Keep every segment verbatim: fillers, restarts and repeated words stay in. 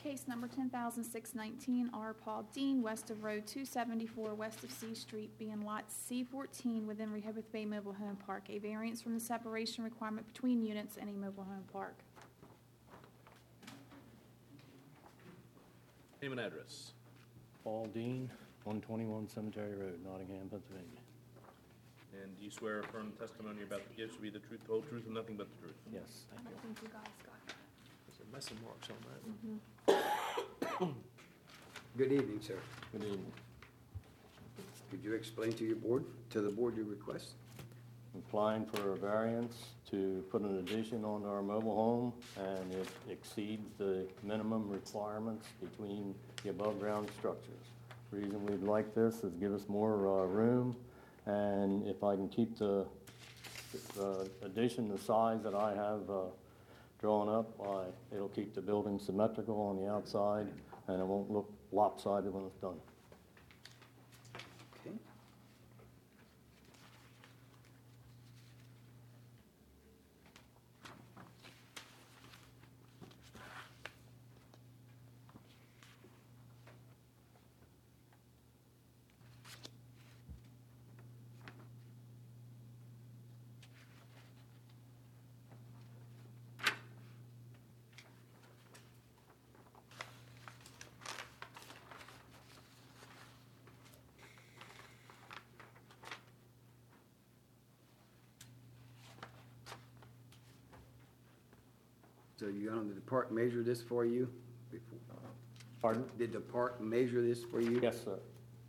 Case number ten thousand six hundred nineteen, R. Paul Dean, west of Road two seventy-four, west of C Street, being Lot C fourteen within Rehoboth Bay Mobile Home Park, a variance from the separation requirement between units in a mobile home park. Name and address. Paul Dean, one twenty-one Cemetery Road, Nottingham, Pennsylvania. And do you swear or affirm the testimony you're about to give to be the truth, the whole truth, and nothing but the truth? Yes, I thank you. don't think you guys got that. There's some messing marks on that. Good evening, sir. Good evening. Could you explain to your board, to the board, your request? Applying for a variance to put an addition on our mobile home, and it exceeds the minimum requirements between the above-ground structures. The reason we'd like this is give us more uh, room, and if I can keep the uh, addition the size that I have uh, drawn up, I, it'll keep the building symmetrical on the outside, and it won't look lopsided when it's done. Okay. So you got, did the park measure this for you? before? Pardon? Did the park measure this for you? Yes, sir.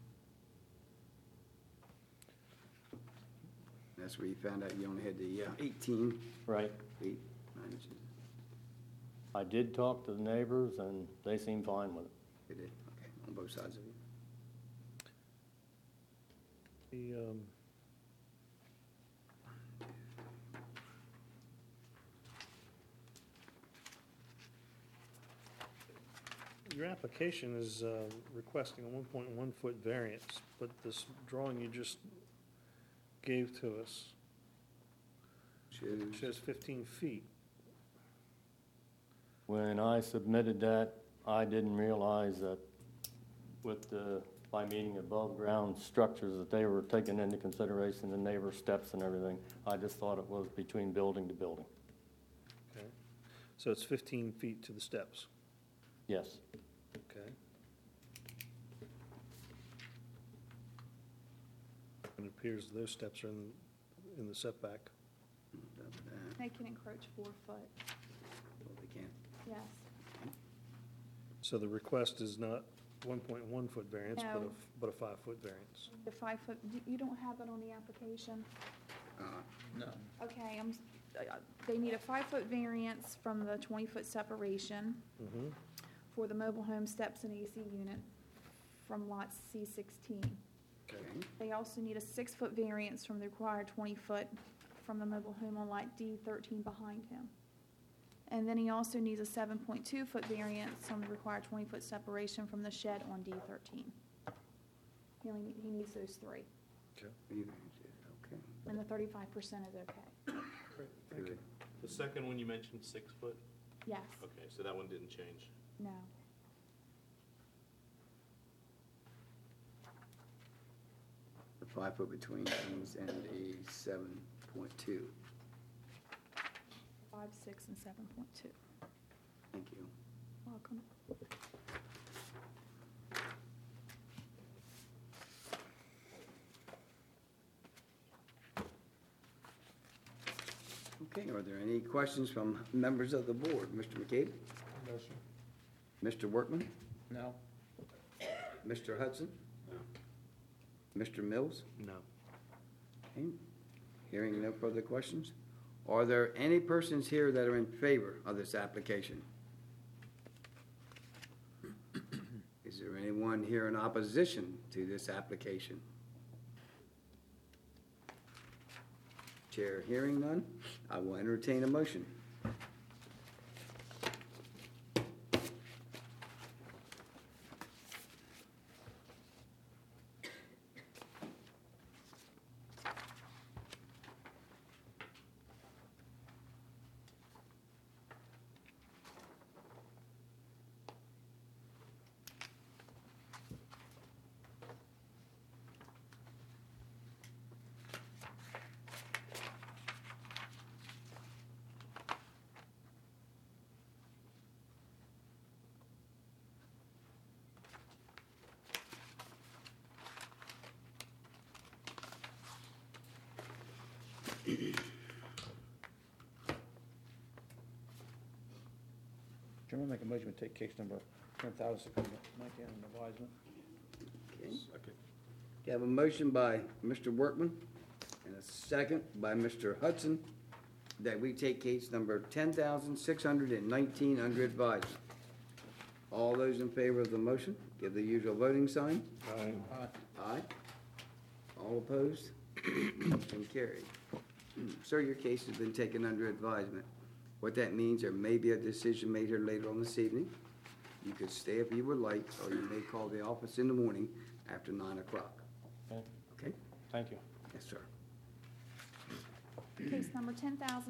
That's where you found out you only had the uh, eighteen Right. feet, nine inches. I did talk to the neighbors, and they seem fine with it. They did, okay, on both sides of it. The, um, your application is uh, requesting a one point one foot variance, but this drawing you just gave to us Shows, shows fifteen feet. When I submitted that, I didn't realize that with the, by meeting above-ground structures, that they were taking into consideration the neighbor steps and everything. I just thought it was between building to building. Okay. So it's fifteen feet to the steps. Yes. Okay. And it appears those steps are in, in the setback. that, that, They can encroach four foot, well, they can. yes. So the request is not one point one foot variance, but a, No. but a five foot variance. The five foot, you- you don't have it on the application? Uh, No. Okay, I'm, s- uh, they need a five-foot variance from the twenty-foot separation Mm-hmm. for the mobile home steps and A C unit from lot C sixteen. okay, They also need a six-foot variance from the required twenty-foot from the mobile home on lot D thirteen behind him. And then he also needs a seven point two foot variance from the required twenty-foot separation from the shed on D thirteen. He only, need- he needs those three, Okay. okay. and the thirty-five percent is okay. Great. Thank Good. you. The second one you mentioned six foot? Yes, Okay, so that one didn't change. no. The five foot between things and a seven point two. Five, six, and seven point two. Thank you. Welcome. Okay, are there any questions from members of the board? Mister McCabe? No, sir. Mister Workman? No. Mister Hudson? No. Mister Mills? No. Okay. Hearing no further questions, are there any persons here that are in favor of this application? Is there anyone here in opposition to this application? Chair hearing none, I will entertain a motion. Chairman, make a motion to take case number ten thousand six hundred nineteen under advisement. Okay. Second. You have a motion by Mister Workman and a second by Mister Hudson that we take case number ten thousand six hundred nineteen under advisement. All those in favor of the motion, give the usual voting sign. Aye. Aye. All opposed? Motion carried. Sir, your case has been taken under advisement. What that means, there may be a decision made here later on this evening. You could stay if you would like, or you may call the office in the morning after nine o'clock. Okay, Okay? thank you. Yes, sir. Case number ten thousand